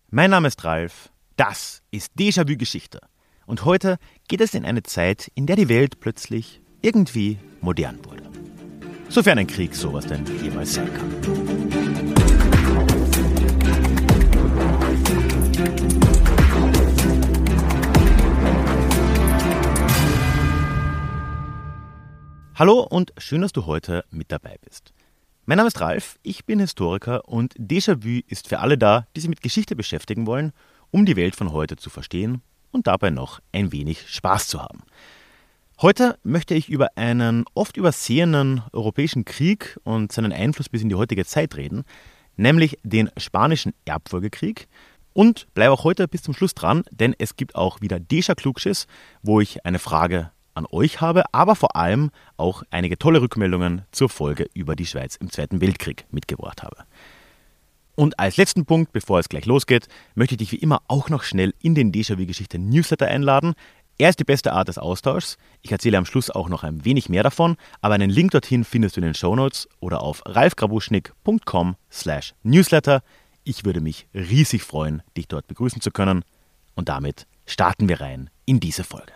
Mein Name ist Ralf, das ist Déjà-vu Geschichte. Und heute geht es in eine Zeit, in der die Welt plötzlich irgendwie modern wurde. Sofern ein Krieg sowas denn jemals sein kann. Hallo und schön, dass du heute mit dabei bist. Mein Name ist Ralf, ich bin Historiker und Déjà-vu ist für alle da, die sich mit Geschichte beschäftigen wollen, um die Welt von heute zu verstehen und dabei noch ein wenig Spaß zu haben. Heute möchte ich über einen oft übersehenen europäischen Krieg und seinen Einfluss bis in die heutige Zeit reden, nämlich den Spanischen Erbfolgekrieg. Und bleibe auch heute bis zum Schluss dran, denn es gibt auch wieder Déjà-Klugschiss, wo ich eine Frage an euch habe, aber vor allem auch einige tolle Rückmeldungen zur Folge über die Schweiz im Zweiten Weltkrieg mitgebracht habe. Und als letzten Punkt, bevor es gleich losgeht, möchte ich dich wie immer auch noch schnell in den Déjà-vu-Geschichte-Newsletter einladen. Er ist die beste Art des Austauschs. Ich erzähle am Schluss auch noch ein wenig mehr davon, aber einen Link dorthin findest du in den Shownotes oder auf ralfgrabuschnick.com/newsletter. Ich würde mich riesig freuen, dich dort begrüßen zu können. Und damit starten wir rein in diese Folge.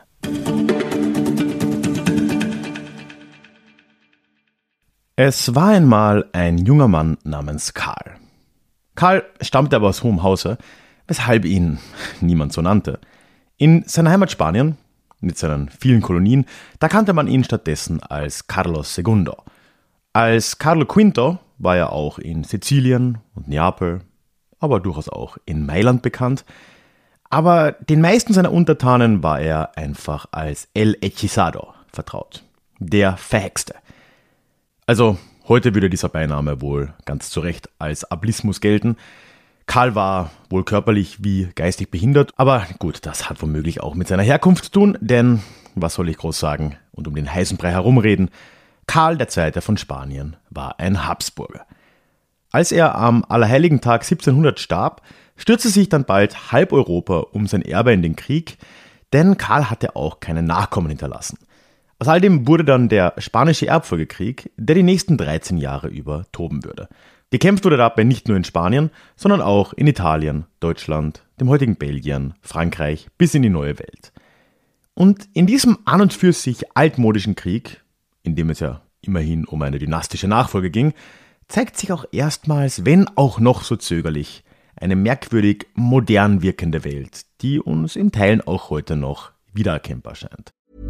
Es war einmal ein junger Mann namens Karl. Karl stammte aber aus hohem Hause, weshalb ihn niemand so nannte. In seiner Heimat Spanien, mit seinen vielen Kolonien, da kannte man ihn stattdessen als Carlos II. Als Carlo V war er auch in Sizilien und Neapel, aber durchaus auch in Mailand bekannt. Aber den meisten seiner Untertanen war er einfach als El Hechizado vertraut, der Verhexte. Also heute würde dieser Beiname wohl ganz zu Recht als Ableismus gelten. Karl war wohl körperlich wie geistig behindert, aber gut, das hat womöglich auch mit seiner Herkunft zu tun, denn, was soll ich groß sagen und um den heißen Brei herumreden, Karl II. Von Spanien war ein Habsburger. Als er am Allerheiligen-Tag 1700 starb, stürzte sich dann bald halb Europa um sein Erbe in den Krieg, denn Karl hatte auch keine Nachkommen hinterlassen. Aus all dem wurde dann der Spanische Erbfolgekrieg, der die nächsten 13 Jahre über toben würde. Gekämpft wurde dabei nicht nur in Spanien, sondern auch in Italien, Deutschland, dem heutigen Belgien, Frankreich bis in die neue Welt. Und in diesem an und für sich altmodischen Krieg, in dem es ja immerhin um eine dynastische Nachfolge ging, zeigt sich auch erstmals, wenn auch noch so zögerlich, eine merkwürdig modern wirkende Welt, die uns in Teilen auch heute noch wiedererkennbar scheint.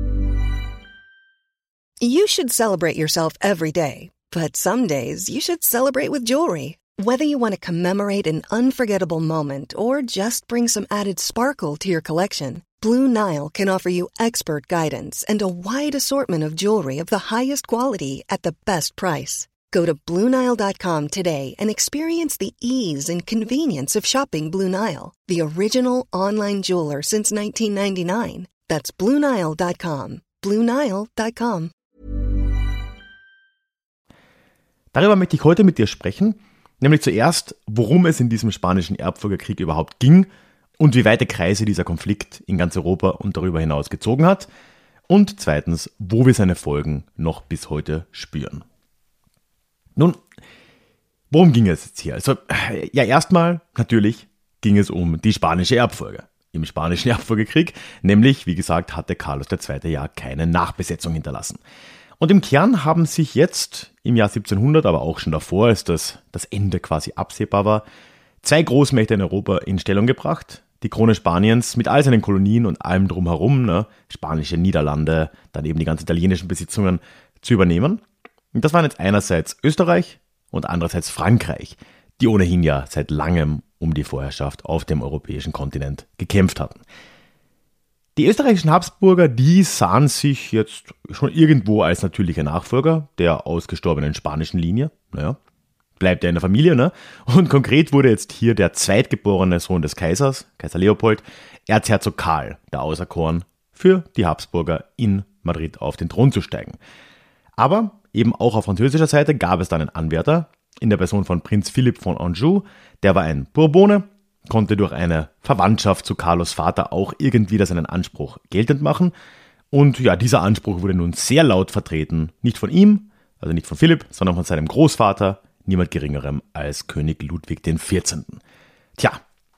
You should celebrate yourself every day, but some days you should celebrate with jewelry. Whether you want to commemorate an unforgettable moment or just bring some added sparkle to your collection, Blue Nile can offer you expert guidance and a wide assortment of jewelry of the highest quality at the best price. Go to BlueNile.com today and experience the ease and convenience of shopping Blue Nile, the original online jeweler since 1999. That's BlueNile.com. BlueNile.com. Darüber möchte ich heute mit dir sprechen, nämlich zuerst, worum es in diesem Spanischen Erbfolgekrieg überhaupt ging und wie weite Kreise dieser Konflikt in ganz Europa und darüber hinaus gezogen hat und zweitens, wo wir seine Folgen noch bis heute spüren. Nun, worum ging es jetzt hier? Also, ja, erstmal natürlich ging es um die spanische Erbfolge im Spanischen Erbfolgekrieg, nämlich, wie gesagt, hatte Carlos II. Ja keine Nachbesetzung hinterlassen. Und im Kern haben sich jetzt im Jahr 1700, aber auch schon davor, als das Ende quasi absehbar war, zwei Großmächte in Europa in Stellung gebracht. Die Krone Spaniens mit all seinen Kolonien und allem drumherum, spanische Niederlande, dann eben die ganzen italienischen Besitzungen zu übernehmen. Und das waren jetzt einerseits Österreich und andererseits Frankreich, die ohnehin ja seit langem um die Vorherrschaft auf dem europäischen Kontinent gekämpft hatten. Die österreichischen Habsburger, die sahen sich jetzt schon irgendwo als natürliche Nachfolger der ausgestorbenen spanischen Linie. Naja, bleibt ja in der Familie, ne? Und konkret wurde jetzt hier der zweitgeborene Sohn des Kaisers, Kaiser Leopold, Erzherzog Karl, der auserkoren, für die Habsburger in Madrid auf den Thron zu steigen. Aber eben auch auf französischer Seite gab es dann einen Anwärter in der Person von Prinz Philipp von Anjou. Der war ein Bourbone, konnte durch eine Verwandtschaft zu Carlos Vater auch irgendwie seinen Anspruch geltend machen. Und ja, dieser Anspruch wurde nun sehr laut vertreten, nicht von ihm, also nicht von Philipp, sondern von seinem Großvater, niemand Geringerem als König Ludwig XIV. Tja,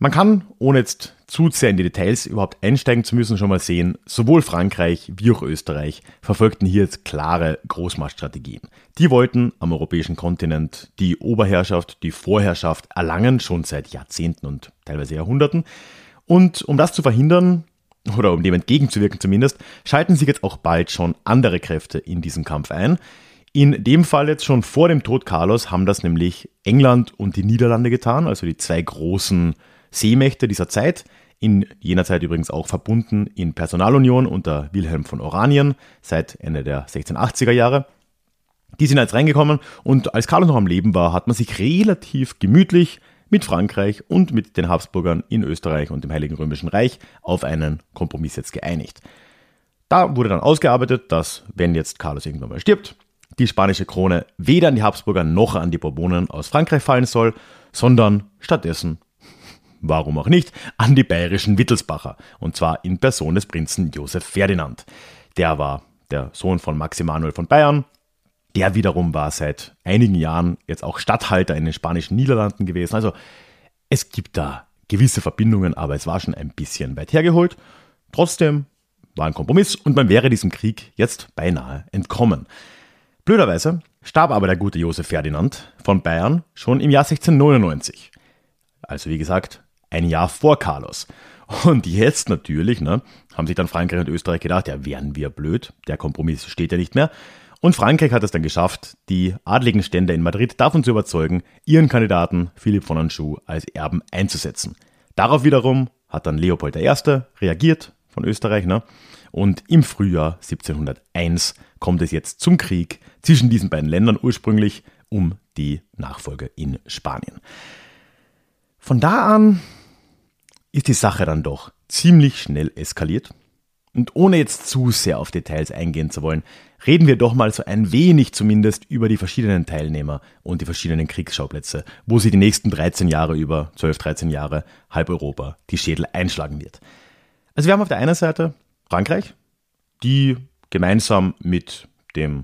Man kann, ohne jetzt zu sehr in die Details überhaupt einsteigen zu müssen, schon mal sehen, sowohl Frankreich wie auch Österreich verfolgten hier jetzt klare Großmachtstrategien. Die wollten am europäischen Kontinent die Oberherrschaft, die Vorherrschaft erlangen, schon seit Jahrzehnten und teilweise Jahrhunderten. Und um das zu verhindern, oder um dem entgegenzuwirken zumindest, schalten sich jetzt auch bald schon andere Kräfte in diesen Kampf ein. In dem Fall jetzt schon vor dem Tod Carlos haben das nämlich England und die Niederlande getan, also die zwei großen Seemächte dieser Zeit, in jener Zeit übrigens auch verbunden in Personalunion unter Wilhelm von Oranien seit Ende der 1680er Jahre. Die sind jetzt reingekommen und als Carlos noch am Leben war, hat man sich relativ gemütlich mit Frankreich und mit den Habsburgern in Österreich und dem Heiligen Römischen Reich auf einen Kompromiss jetzt geeinigt. Da wurde dann ausgearbeitet, dass, wenn jetzt Carlos irgendwann mal stirbt, die spanische Krone weder an die Habsburger noch an die Bourbonen aus Frankreich fallen soll, sondern stattdessen, warum auch nicht, an die bayerischen Wittelsbacher, und zwar in Person des Prinzen Josef Ferdinand. Der war der Sohn von Max Emanuel von Bayern, der wiederum war seit einigen Jahren jetzt auch Statthalter in den spanischen Niederlanden gewesen. Also es gibt da gewisse Verbindungen, aber es war schon ein bisschen weit hergeholt. Trotzdem war ein Kompromiss und man wäre diesem Krieg jetzt beinahe entkommen. Blöderweise starb aber der gute Josef Ferdinand von Bayern schon im Jahr 1699. Also wie gesagt, ein Jahr vor Carlos. Und jetzt natürlich, haben sich dann Frankreich und Österreich gedacht, ja, wären wir blöd, der Kompromiss steht ja nicht mehr. Und Frankreich hat es dann geschafft, die adligen Stände in Madrid davon zu überzeugen, ihren Kandidaten Philipp von Anjou als Erben einzusetzen. Darauf wiederum hat dann Leopold I. reagiert von Österreich, Und im Frühjahr 1701 kommt es jetzt zum Krieg zwischen diesen beiden Ländern, ursprünglich um die Nachfolge in Spanien. Von da an ist die Sache dann doch ziemlich schnell eskaliert. Und ohne jetzt zu sehr auf Details eingehen zu wollen, reden wir doch mal so ein wenig zumindest über die verschiedenen Teilnehmer und die verschiedenen Kriegsschauplätze, wo sie die nächsten 13 Jahre über, 12, 13 Jahre, halb Europa die Schädel einschlagen wird. Also wir haben auf der einen Seite Frankreich, die gemeinsam mit dem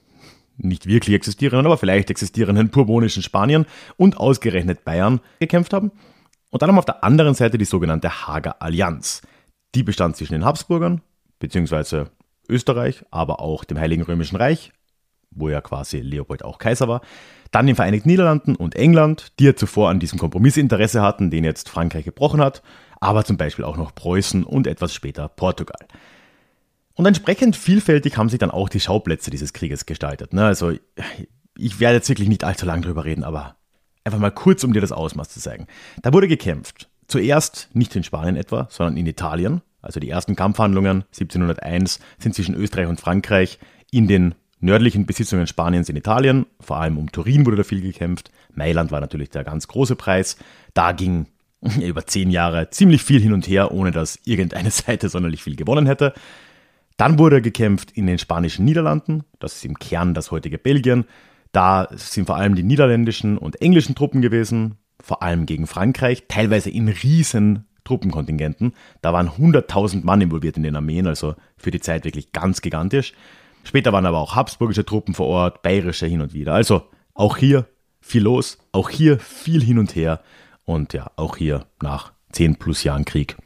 nicht wirklich existierenden, aber vielleicht existierenden bourbonischen Spanien und ausgerechnet Bayern gekämpft haben. Und dann haben wir auf der anderen Seite die sogenannte Haager Allianz. Die bestand zwischen den Habsburgern, beziehungsweise Österreich, aber auch dem Heiligen Römischen Reich, wo ja quasi Leopold auch Kaiser war, dann den Vereinigten Niederlanden und England, die ja zuvor an diesem Kompromiss Interesse hatten, den jetzt Frankreich gebrochen hat, aber zum Beispiel auch noch Preußen und etwas später Portugal. Und entsprechend vielfältig haben sich dann auch die Schauplätze dieses Krieges gestaltet. Also ich werde jetzt wirklich nicht allzu lange drüber reden, aber einfach mal kurz, um dir das Ausmaß zu zeigen. Da wurde gekämpft. Zuerst nicht in Spanien etwa, sondern in Italien. Also die ersten Kampfhandlungen 1701 sind zwischen Österreich und Frankreich in den nördlichen Besitzungen Spaniens in Italien. Vor allem um Turin wurde da viel gekämpft. Mailand war natürlich der ganz große Preis. Da ging über 10 Jahre ziemlich viel hin und her, ohne dass irgendeine Seite sonderlich viel gewonnen hätte. Dann wurde gekämpft in den spanischen Niederlanden. Das ist im Kern das heutige Belgien. Da sind vor allem die niederländischen und englischen Truppen gewesen, vor allem gegen Frankreich, teilweise in riesen Truppenkontingenten. Da waren 100.000 Mann involviert in den Armeen, also für die Zeit wirklich ganz gigantisch. Später waren aber auch habsburgische Truppen vor Ort, bayerische hin und wieder. Also auch hier viel los, auch hier viel hin und her und ja, auch hier nach 10 plus Jahren Krieg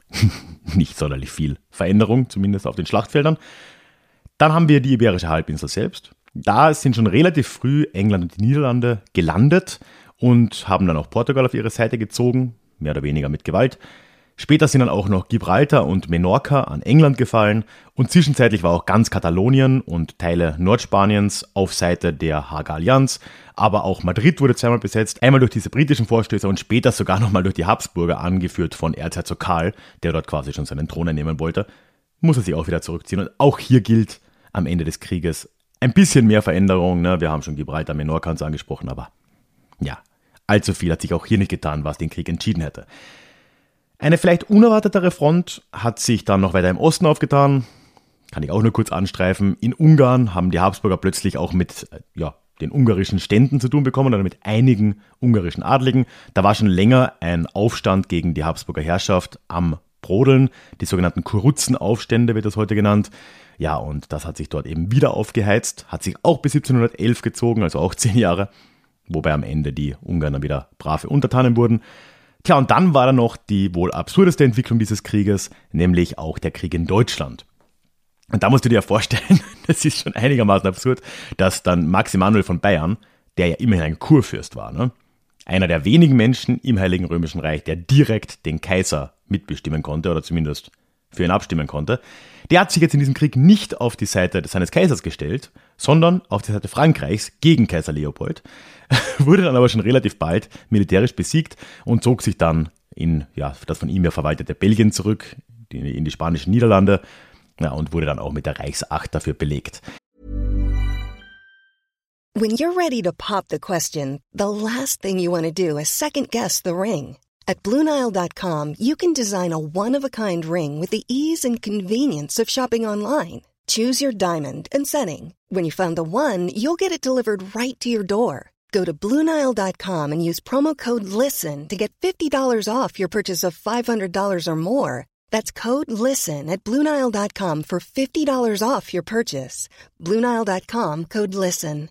nicht sonderlich viel Veränderung, zumindest auf den Schlachtfeldern. Dann haben wir die Iberische Halbinsel selbst. Da sind schon relativ früh England und die Niederlande gelandet und haben dann auch Portugal auf ihre Seite gezogen, mehr oder weniger mit Gewalt. Später sind dann auch noch Gibraltar und Menorca an England gefallen und zwischenzeitlich war auch ganz Katalonien und Teile Nordspaniens auf Seite der Haager Allianz, aber auch Madrid wurde zweimal besetzt, einmal durch diese britischen Vorstößer und später sogar nochmal durch die Habsburger, angeführt von Erzherzog Karl, der dort quasi schon seinen Thron einnehmen wollte, muss er sich auch wieder zurückziehen. Und auch hier gilt am Ende des Krieges ein bisschen mehr Veränderung, wir haben schon Gibraltar, Menorca und so angesprochen, aber ja, allzu viel hat sich auch hier nicht getan, was den Krieg entschieden hätte. Eine vielleicht unerwartetere Front hat sich dann noch weiter im Osten aufgetan, kann ich auch nur kurz anstreifen. In Ungarn haben die Habsburger plötzlich auch mit den ungarischen Ständen zu tun bekommen oder mit einigen ungarischen Adligen. Da war schon länger ein Aufstand gegen die Habsburger Herrschaft am Brodeln, die sogenannten Kuruzenaufstände wird das heute genannt. Ja, und das hat sich dort eben wieder aufgeheizt, hat sich auch bis 1711 gezogen, also auch 10 Jahre, wobei am Ende die Ungarn dann wieder brave Untertanen wurden. Tja, und dann war da noch die wohl absurdeste Entwicklung dieses Krieges, nämlich auch der Krieg in Deutschland. Und da musst du dir ja vorstellen, das ist schon einigermaßen absurd, dass dann Max Emanuel von Bayern, der ja immerhin ein Kurfürst war, ne? Einer der wenigen Menschen im Heiligen Römischen Reich, der direkt den Kaiser mitbestimmen konnte oder zumindest für ihn abstimmen konnte, der hat sich jetzt in diesem Krieg nicht auf die Seite seines Kaisers gestellt, sondern auf die Seite Frankreichs gegen Kaiser Leopold, wurde dann aber schon relativ bald militärisch besiegt und zog sich dann in das von ihm ja verwaltete Belgien zurück, in die spanischen Niederlande, und wurde dann auch mit der Reichsacht dafür belegt. When you're ready to pop the question, the last thing you want to do is second-guess the ring. At BlueNile.com, you can design a one-of-a-kind ring with the ease and convenience of shopping online. Choose your diamond and setting. When you find the one, you'll get it delivered right to your door. Go to BlueNile.com and use promo code LISTEN to get $50 off your purchase of $500 or more. That's code LISTEN at BlueNile.com for $50 off your purchase. BlueNile.com, code LISTEN.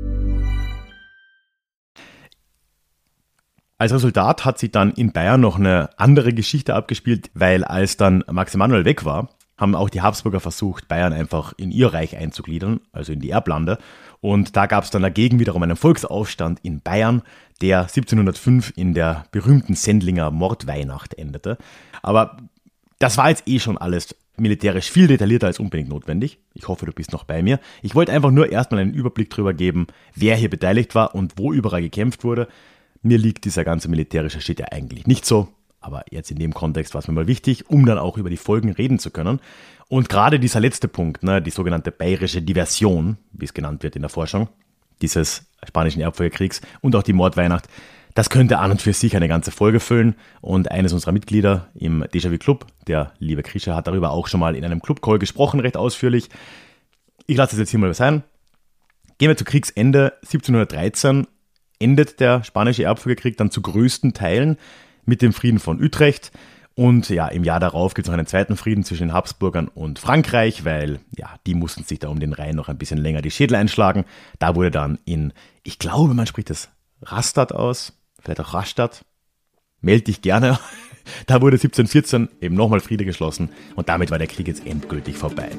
Als Resultat hat sich dann in Bayern noch eine andere Geschichte abgespielt, weil als dann Max Emanuel weg war, haben auch die Habsburger versucht, Bayern einfach in ihr Reich einzugliedern, also in die Erblande. Und da gab es dann dagegen wiederum einen Volksaufstand in Bayern, der 1705 in der berühmten Sendlinger Mordweihnacht endete. Aber das war jetzt schon alles militärisch viel detaillierter als unbedingt notwendig. Ich hoffe, du bist noch bei mir. Ich wollte einfach nur erstmal einen Überblick darüber geben, wer hier beteiligt war und wo überall gekämpft wurde. Mir liegt dieser ganze militärische Shit ja eigentlich nicht so, aber jetzt in dem Kontext war es mir mal wichtig, um dann auch über die Folgen reden zu können. Und gerade dieser letzte Punkt, die sogenannte bayerische Diversion, wie es genannt wird in der Forschung, dieses spanischen Erbfolgekriegs und auch die Mordweihnacht, das könnte an und für sich eine ganze Folge füllen. Und eines unserer Mitglieder im Déjà-vu Club, der liebe Krischer, hat darüber auch schon mal in einem Club-Call gesprochen, recht ausführlich. Ich lasse es jetzt hier mal sein. Gehen wir zu Kriegsende 1713. Endet der spanische Erbfolgekrieg dann zu größten Teilen mit dem Frieden von Utrecht. Und ja, im Jahr darauf gibt es noch einen zweiten Frieden zwischen den Habsburgern und Frankreich, weil die mussten sich da um den Rhein noch ein bisschen länger die Schädel einschlagen. Da wurde dann ich glaube, man spricht das Rastatt aus, vielleicht auch Rastatt. Meld dich gerne. Da wurde 1714 eben nochmal Friede geschlossen und damit war der Krieg jetzt endgültig vorbei.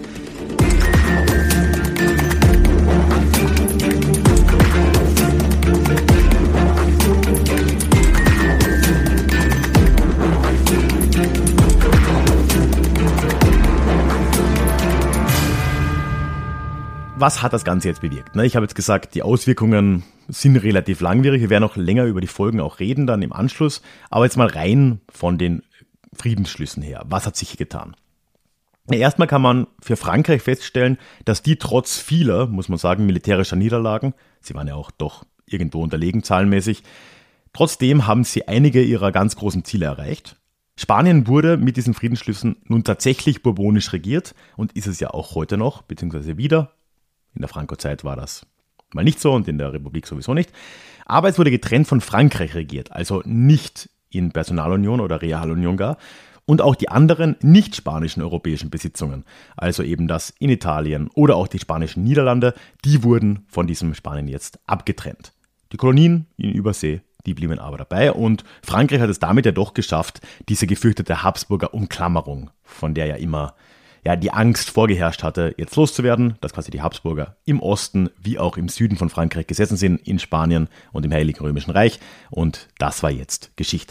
Was hat das Ganze jetzt bewirkt? Ich habe jetzt gesagt, die Auswirkungen sind relativ langwierig. Wir werden noch länger über die Folgen auch reden dann im Anschluss. Aber jetzt mal rein von den Friedensschlüssen her. Was hat sich hier getan? Erstmal kann man für Frankreich feststellen, dass die trotz vieler, muss man sagen, militärischer Niederlagen, sie waren ja auch doch irgendwo unterlegen zahlenmäßig, trotzdem haben sie einige ihrer ganz großen Ziele erreicht. Spanien wurde mit diesen Friedensschlüssen nun tatsächlich bourbonisch regiert und ist es ja auch heute noch, beziehungsweise wieder. In der Franco-Zeit war das mal nicht so und in der Republik sowieso nicht. Aber es wurde getrennt von Frankreich regiert, also nicht in Personalunion oder Realunion gar. Und auch die anderen nicht spanischen europäischen Besitzungen, also eben das in Italien oder auch die spanischen Niederlande, die wurden von diesem Spanien jetzt abgetrennt. Die Kolonien in Übersee, die blieben aber dabei und Frankreich hat es damit ja doch geschafft, diese gefürchtete Habsburger Umklammerung, von der ja immer die Angst vorgeherrscht hatte, jetzt loszuwerden, dass quasi die Habsburger im Osten wie auch im Süden von Frankreich gesessen sind, in Spanien und im Heiligen Römischen Reich. Und das war jetzt Geschichte.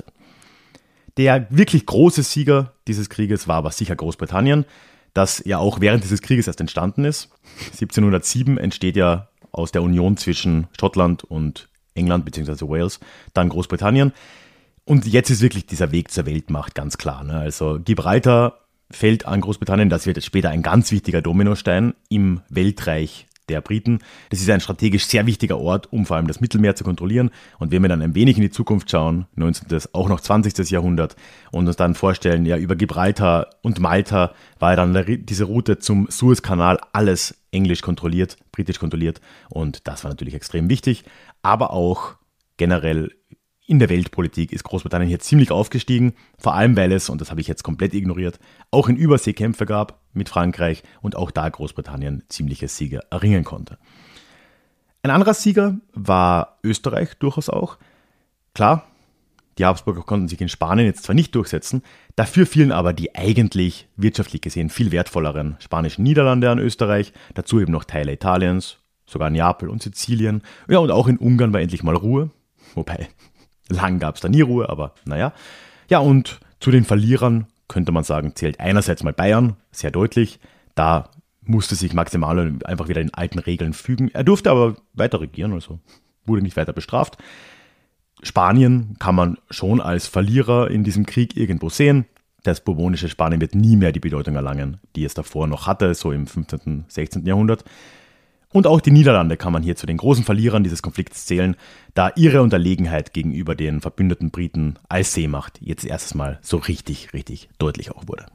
Der wirklich große Sieger dieses Krieges war aber sicher Großbritannien, das ja auch während dieses Krieges erst entstanden ist. 1707 entsteht ja aus der Union zwischen Schottland und England bzw. Wales dann Großbritannien. Und jetzt ist wirklich dieser Weg zur Weltmacht ganz klar. Also Gibraltar fällt an Großbritannien, das wird jetzt später ein ganz wichtiger Dominostein im Weltreich der Briten. Das ist ein strategisch sehr wichtiger Ort, um vor allem das Mittelmeer zu kontrollieren. Und wenn wir dann ein wenig in die Zukunft schauen, 19., auch noch 20. Jahrhundert, und uns dann vorstellen, über Gibraltar und Malta war ja dann diese Route zum Suezkanal alles englisch kontrolliert, britisch kontrolliert. Und das war natürlich extrem wichtig. Aber auch generell in der Weltpolitik ist Großbritannien hier ziemlich aufgestiegen, vor allem weil es, und das habe ich jetzt komplett ignoriert, auch in Überseekämpfe gab mit Frankreich und auch da Großbritannien ziemliche Siege erringen konnte. Ein anderer Sieger war Österreich durchaus auch. Klar, Die Habsburger konnten sich in Spanien jetzt zwar nicht durchsetzen, dafür fielen aber die eigentlich wirtschaftlich gesehen viel wertvolleren spanischen Niederlande an Österreich, dazu eben noch Teile Italiens, sogar Neapel und Sizilien. Ja, und auch in Ungarn war endlich mal Ruhe, wobei lang gab es da nie Ruhe, aber naja. Ja, und zu den Verlierern könnte man sagen, zählt einerseits mal Bayern, sehr deutlich. Da musste sich Maximilian einfach wieder den alten Regeln fügen. Er durfte aber weiter regieren, also wurde nicht weiter bestraft. Spanien kann man schon als Verlierer in diesem Krieg irgendwo sehen. Das bourbonische Spanien wird nie mehr die Bedeutung erlangen, die es davor noch hatte, so im 15., 16. Jahrhundert. Und auch die Niederlande kann man hier zu den großen Verlierern dieses Konflikts zählen, da ihre Unterlegenheit gegenüber den verbündeten Briten als Seemacht jetzt erstes Mal so richtig deutlich auch wurde.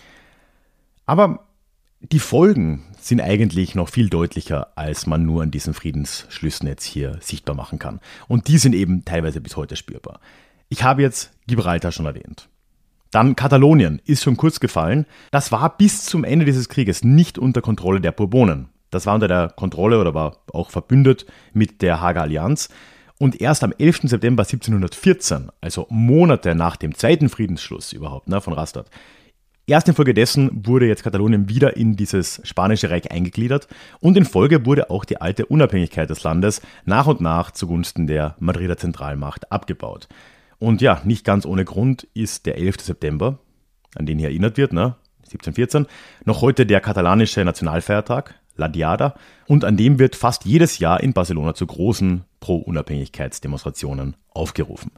Aber die Folgen sind eigentlich noch viel deutlicher, als man nur an diesen Friedensschlüssen jetzt hier sichtbar machen kann. Und die sind eben teilweise bis heute spürbar. Ich habe jetzt Gibraltar schon erwähnt. Dann Katalonien ist schon kurz gefallen. Das war bis zum Ende dieses Krieges nicht unter Kontrolle der Bourbonen. Das war unter der Kontrolle oder war auch verbündet mit der Haager Allianz. Und erst am 11. September 1714, also Monate nach dem zweiten Friedensschluss überhaupt von Rastatt, erst infolgedessen wurde jetzt Katalonien wieder in dieses Spanische Reich eingegliedert und in Folge wurde auch die alte Unabhängigkeit des Landes nach und nach zugunsten der Madrider Zentralmacht abgebaut. Und ja, nicht ganz ohne Grund ist der 11. September, an den hier erinnert wird, 1714, noch heute der katalanische Nationalfeiertag, La Diada, und an dem wird fast jedes Jahr in Barcelona zu großen Pro-Unabhängigkeitsdemonstrationen aufgerufen.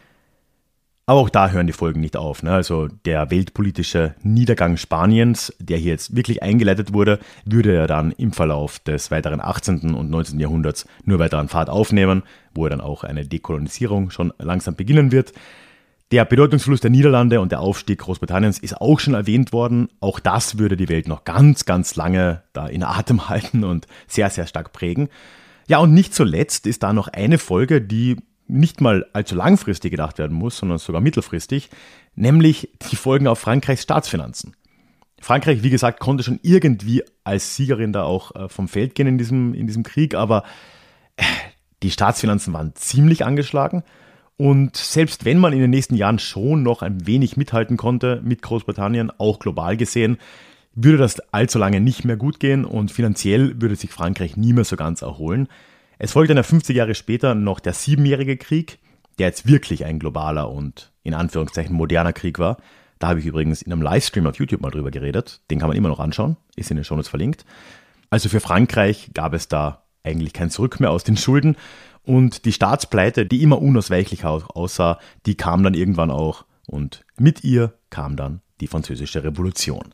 Aber auch da hören die Folgen nicht auf. Also der weltpolitische Niedergang Spaniens, der hier jetzt wirklich eingeleitet wurde, würde ja dann im Verlauf des weiteren 18. und 19. Jahrhunderts nur weiter an Fahrt aufnehmen, wo dann auch eine Dekolonisierung schon langsam beginnen wird. Der Bedeutungsverlust der Niederlande und der Aufstieg Großbritanniens ist auch schon erwähnt worden. Auch das würde die Welt noch ganz lange da in Atem halten und sehr stark prägen. Ja, und nicht zuletzt ist da noch eine Folge, die nicht mal allzu langfristig gedacht werden muss, sondern sogar mittelfristig, nämlich die Folgen auf Frankreichs Staatsfinanzen. Frankreich, wie gesagt, konnte schon irgendwie als Siegerin da auch vom Feld gehen in diesem Krieg, aber die Staatsfinanzen waren ziemlich angeschlagen. Und selbst wenn man in den nächsten Jahren schon noch ein wenig mithalten konnte mit Großbritannien, auch global gesehen, würde das allzu lange nicht mehr gut gehen und finanziell würde sich Frankreich nie mehr so ganz erholen. Es folgte dann 50 Jahre später noch der Siebenjährige Krieg, der jetzt wirklich ein globaler und in Anführungszeichen moderner Krieg war. Da habe ich übrigens in einem Livestream auf YouTube mal drüber geredet. Den kann man immer noch anschauen, ist in den Shownotes verlinkt. Also für Frankreich gab es da eigentlich kein Zurück mehr aus den Schulden. Und die Staatspleite, die immer unausweichlich aussah, die kam dann irgendwann auch. Und mit ihr kam dann die Französische Revolution.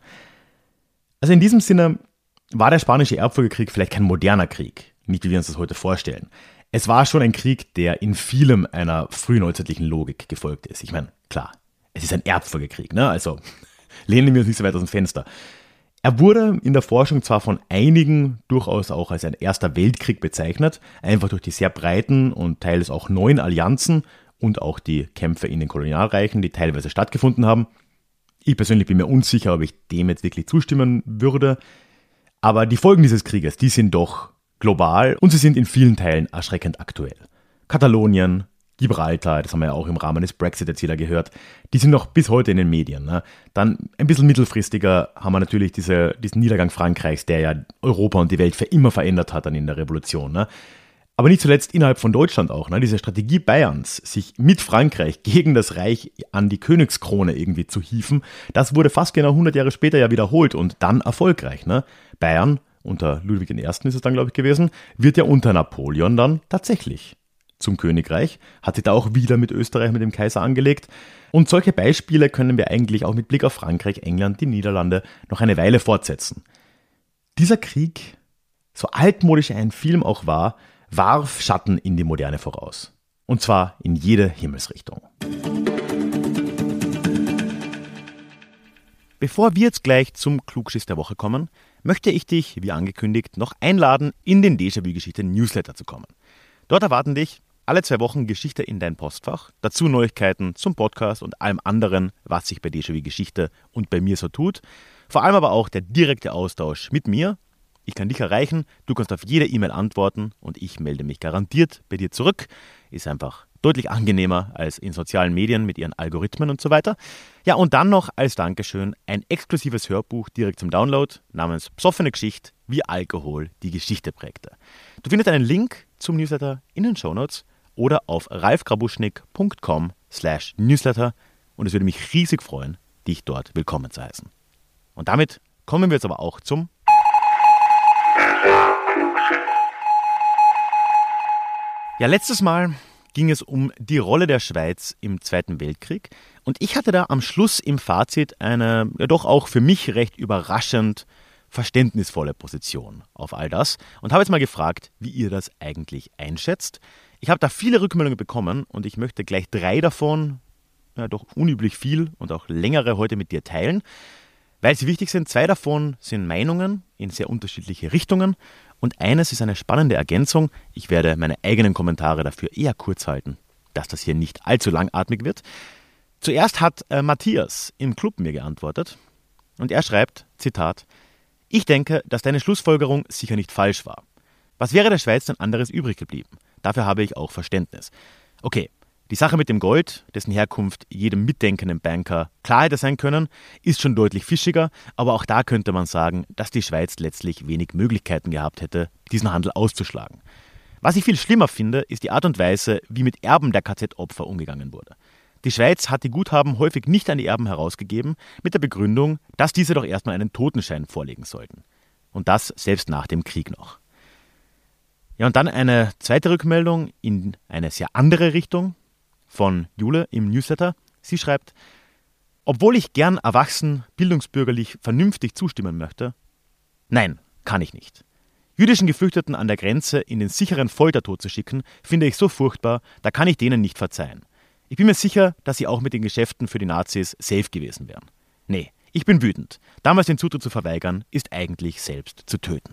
Also in diesem Sinne war der Spanische Erbfolgekrieg vielleicht kein moderner Krieg, nicht wie wir uns das heute vorstellen. Es war schon ein Krieg, der in vielem einer frühneuzeitlichen Logik gefolgt ist. Ich meine, klar, es ist ein Erbfolgekrieg, also lehnen wir uns nicht so weit aus dem Fenster. Er wurde in der Forschung zwar von einigen durchaus auch als ein Erster Weltkrieg bezeichnet, einfach durch die sehr breiten und teils auch neuen Allianzen und auch die Kämpfe in den Kolonialreichen, die teilweise stattgefunden haben. Ich persönlich bin mir unsicher, ob ich dem jetzt wirklich zustimmen würde, aber die Folgen dieses Krieges, die sind doch global und sie sind in vielen Teilen erschreckend aktuell. Katalonien, Gibraltar, das haben wir ja auch im Rahmen des Brexit jetzt wieder gehört, die sind noch bis heute in den Medien. Dann ein bisschen mittelfristiger haben wir natürlich diesen Niedergang Frankreichs, der ja Europa und die Welt für immer verändert hat dann in der Revolution. Aber nicht zuletzt innerhalb von Deutschland auch. Diese Strategie Bayerns, sich mit Frankreich gegen das Reich an die Königskrone irgendwie zu hieven, das wurde fast genau 100 Jahre später ja wiederholt und dann erfolgreich. Bayern, unter Ludwig I. ist es dann, glaube ich, gewesen, wird ja unter Napoleon dann tatsächlich zum Königreich, hat sich da auch wieder mit Österreich, mit dem Kaiser angelegt. Und solche Beispiele können wir eigentlich auch mit Blick auf Frankreich, England, die Niederlande noch eine Weile fortsetzen. Dieser Krieg, so altmodisch ein Film auch war, warf Schatten in die Moderne voraus. Und zwar in jede Himmelsrichtung. Bevor wir jetzt gleich zum Klugschiss der Woche kommen, möchte ich dich, wie angekündigt, noch einladen, in den Déjà-vu-Geschichte-Newsletter zu kommen. Dort erwarten dich alle 2 Wochen Geschichte in dein Postfach, dazu Neuigkeiten zum Podcast und allem anderen, was sich bei Déjà-vu-Geschichte und bei mir so tut. Vor allem aber auch der direkte Austausch mit mir. Ich kann dich erreichen, du kannst auf jede E-Mail antworten und ich melde mich garantiert bei dir zurück. Ist einfach Deutlich angenehmer als in sozialen Medien mit ihren Algorithmen und so weiter. Ja, und dann noch als Dankeschön ein exklusives Hörbuch direkt zum Download namens Psoffene Geschichte, wie Alkohol die Geschichte prägte. Du findest einen Link zum Newsletter in den Shownotes oder auf ralfgrabuschnick.com/newsletter und es würde mich riesig freuen, dich dort willkommen zu heißen. Und damit kommen wir jetzt aber auch zum letztes Mal ging es um die Rolle der Schweiz im Zweiten Weltkrieg und ich hatte da am Schluss im Fazit eine doch auch für mich recht überraschend verständnisvolle Position auf all das und habe jetzt mal gefragt, wie ihr das eigentlich einschätzt. Ich habe da viele Rückmeldungen bekommen und ich möchte gleich 3 davon, doch unüblich viel und auch längere heute mit dir teilen, weil sie wichtig sind. 2 davon sind Meinungen in sehr unterschiedliche Richtungen und eines ist eine spannende Ergänzung. Ich werde meine eigenen Kommentare dafür eher kurz halten, dass das hier nicht allzu langatmig wird. Zuerst hat Matthias im Club mir geantwortet und er schreibt, Zitat, ich denke, dass deine Schlussfolgerung sicher nicht falsch war. Was wäre der Schweiz denn anderes übrig geblieben? Dafür habe ich auch Verständnis. Okay, die Sache mit dem Gold, dessen Herkunft jedem mitdenkenden Banker klar hätte sein können, ist schon deutlich fischiger, aber auch da könnte man sagen, dass die Schweiz letztlich wenig Möglichkeiten gehabt hätte, diesen Handel auszuschlagen. Was ich viel schlimmer finde, ist die Art und Weise, wie mit Erben der KZ-Opfer umgegangen wurde. Die Schweiz hat die Guthaben häufig nicht an die Erben herausgegeben, mit der Begründung, dass diese doch erstmal einen Totenschein vorlegen sollten. Und das selbst nach dem Krieg noch. Ja, und dann eine zweite Rückmeldung in eine sehr andere Richtung von Jule im Newsletter. Sie schreibt, obwohl ich gern erwachsen, bildungsbürgerlich, vernünftig zustimmen möchte, nein, kann ich nicht. Jüdischen Geflüchteten an der Grenze in den sicheren Foltertod zu schicken, finde ich so furchtbar, da kann ich denen nicht verzeihen. Ich bin mir sicher, dass sie auch mit den Geschäften für die Nazis safe gewesen wären. Nee, ich bin wütend. Damals den Zutritt zu verweigern, ist eigentlich selbst zu töten.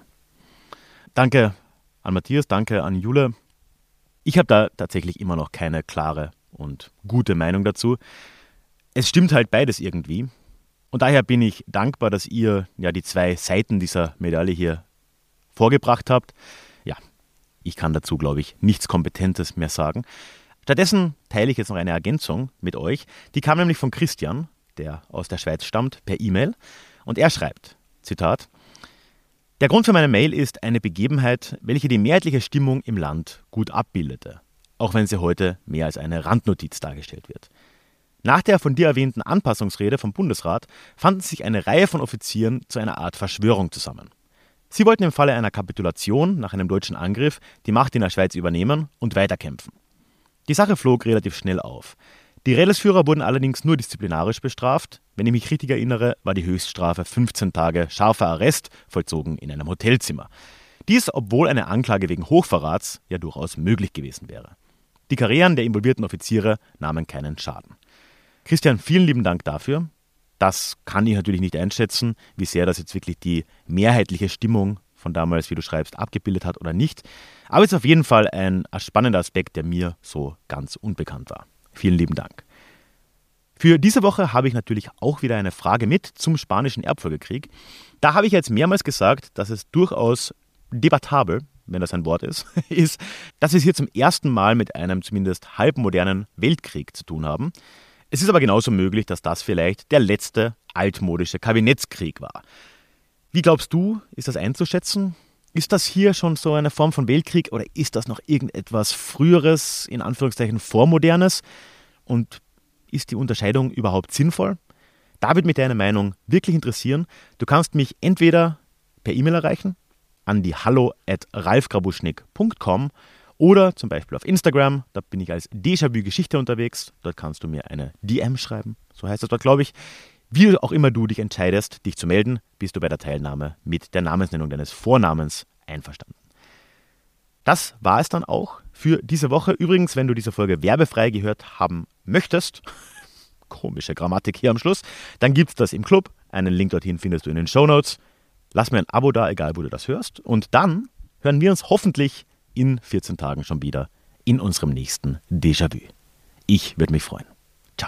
Danke an Matthias, danke an Jule. Ich habe da tatsächlich immer noch keine klare und gute Meinung dazu. Es stimmt halt beides irgendwie. Und daher bin ich dankbar, dass ihr ja die 2 Seiten dieser Medaille hier vorgebracht habt. Ja, ich kann dazu, glaube ich, nichts Kompetentes mehr sagen. Stattdessen teile ich jetzt noch eine Ergänzung mit euch. Die kam nämlich von Christian, der aus der Schweiz stammt, per E-Mail. Und er schreibt, Zitat, der Grund für meine Mail ist eine Begebenheit, welche die mehrheitliche Stimmung im Land gut abbildete, auch wenn sie heute mehr als eine Randnotiz dargestellt wird. Nach der von dir erwähnten Anpassungsrede vom Bundesrat fanden sich eine Reihe von Offizieren zu einer Art Verschwörung zusammen. Sie wollten im Falle einer Kapitulation nach einem deutschen Angriff die Macht in der Schweiz übernehmen und weiterkämpfen. Die Sache flog relativ schnell auf. Die Rädelsführer wurden allerdings nur disziplinarisch bestraft. Wenn ich mich richtig erinnere, war die Höchststrafe 15 Tage scharfer Arrest, vollzogen in einem Hotelzimmer. Dies, obwohl eine Anklage wegen Hochverrats ja durchaus möglich gewesen wäre. Die Karrieren der involvierten Offiziere nahmen keinen Schaden. Christian, vielen lieben Dank dafür. Das kann ich natürlich nicht einschätzen, wie sehr das jetzt wirklich die mehrheitliche Stimmung von damals, wie du schreibst, abgebildet hat oder nicht. Aber es ist auf jeden Fall ein spannender Aspekt, der mir so ganz unbekannt war. Vielen lieben Dank. Für diese Woche habe ich natürlich auch wieder eine Frage mit zum Spanischen Erbfolgekrieg. Da habe ich jetzt mehrmals gesagt, dass es durchaus debattabel, wenn das ein Wort ist, dass wir es hier zum ersten Mal mit einem zumindest halbmodernen Weltkrieg zu tun haben. Es ist aber genauso möglich, dass das vielleicht der letzte altmodische Kabinettskrieg war. Wie glaubst du, ist das einzuschätzen? Ist das hier schon so eine Form von Weltkrieg oder ist das noch irgendetwas Früheres, in Anführungszeichen Vormodernes? Und ist die Unterscheidung überhaupt sinnvoll? Da würde mich deine Meinung wirklich interessieren. Du kannst mich entweder per E-Mail erreichen an die hallo@ralfgrabuschnick.com oder zum Beispiel auf Instagram, da bin ich als Déjà-vu-Geschichte unterwegs. Dort kannst du mir eine DM schreiben, so heißt das dort, glaube ich. Wie auch immer du dich entscheidest, dich zu melden, bist du bei der Teilnahme mit der Namensnennung deines Vornamens einverstanden. Das war es dann auch für diese Woche. Übrigens, wenn du diese Folge werbefrei gehört haben möchtest, komische Grammatik hier am Schluss, dann gibt es das im Club. Einen Link dorthin findest du in den Shownotes. Lass mir ein Abo da, egal wo du das hörst. Und dann hören wir uns hoffentlich in 14 Tagen schon wieder in unserem nächsten Déjà-vu. Ich würde mich freuen. Ciao.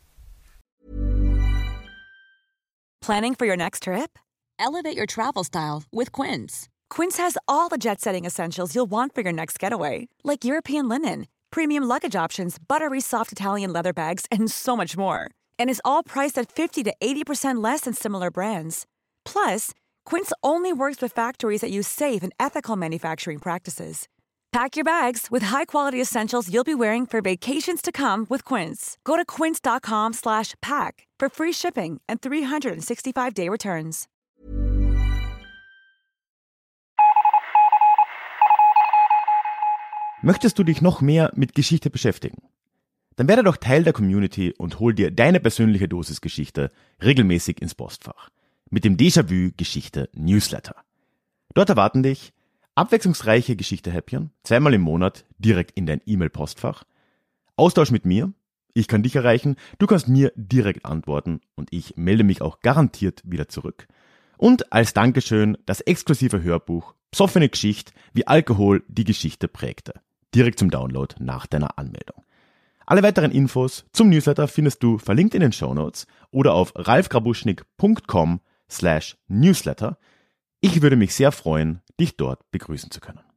Planning for your next trip? Elevate your travel style with Quince. Quince has all the jet-setting essentials you'll want for your next getaway, like European linen, premium luggage options, buttery soft Italian leather bags, and so much more. And is all priced at 50 to 80% less than similar brands. Plus, Quince only works with factories that use safe and ethical manufacturing practices. Pack your bags with high-quality essentials you'll be wearing for vacations to come with Quince. Go to quince.com/pack for free shipping and 365-day returns. Möchtest du dich noch mehr mit Geschichte beschäftigen? Dann werde doch Teil der Community und hol dir deine persönliche Dosis Geschichte regelmäßig ins Postfach. Mit dem Déjà-vu-Geschichte-Newsletter. Dort erwarten dich abwechslungsreiche Geschichte-Häppchen, 2-mal im Monat direkt in dein E-Mail-Postfach. Austausch mit mir, ich kann dich erreichen, du kannst mir direkt antworten und ich melde mich auch garantiert wieder zurück. Und als Dankeschön das exklusive Hörbuch Psoffene Geschichte, wie Alkohol die Geschichte prägte. Direkt zum Download nach deiner Anmeldung. Alle weiteren Infos zum Newsletter findest du verlinkt in den Shownotes oder auf ralfgrabuschnik.com/newsletter. Ich würde mich sehr freuen, dich dort begrüßen zu können.